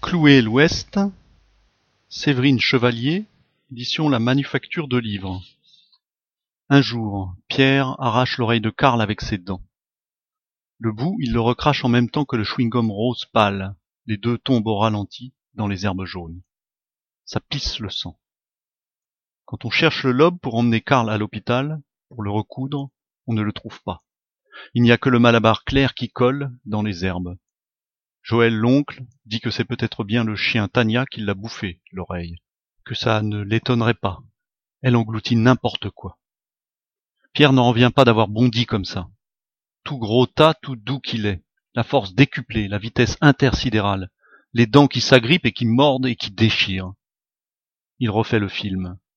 Cloué l'Ouest, Séverine Chevalier, édition La Manufacture de Livres. Un jour, Pierre arrache l'oreille de Karl avec ses dents. Le bout, il le recrache en même temps que le chewing-gum rose pâle. Les deux tombent au ralenti dans les herbes jaunes. Ça plisse le sang. Quand on cherche le lobe pour emmener Karl à l'hôpital, pour le recoudre, on ne le trouve pas. Il n'y a que le malabar clair qui colle dans les herbes. Joël l'oncle dit que c'est peut-être bien le chien Tania qui l'a bouffé, l'oreille. Que ça ne l'étonnerait pas. Elle engloutit n'importe quoi. Pierre n'en revient pas d'avoir bondi comme ça. Tout gros tas, tout doux qu'il est. La force décuplée, la vitesse intersidérale. Les dents qui s'agrippent et qui mordent et qui déchirent. Il refait le film.